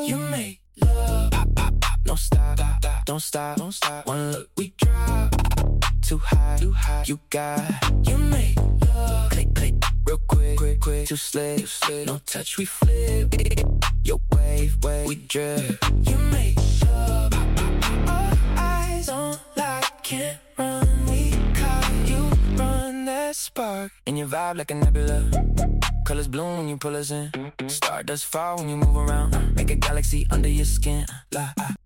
You make love, pop, pop, pop, don't stop, don't stop, don't stop. One look, we drop too high, too high. You got, you make love, click, click, real quick, quick, quick. Too slick, no touch, we flip. Your wave, we drip. You make love, pop, pop, pop. All eyes on lock, can't run. We caught you, run that spark. And your vibe like a nebula. Colors bloom when you pull us in. Stardust fall when you move around. Make a galaxy under your skin.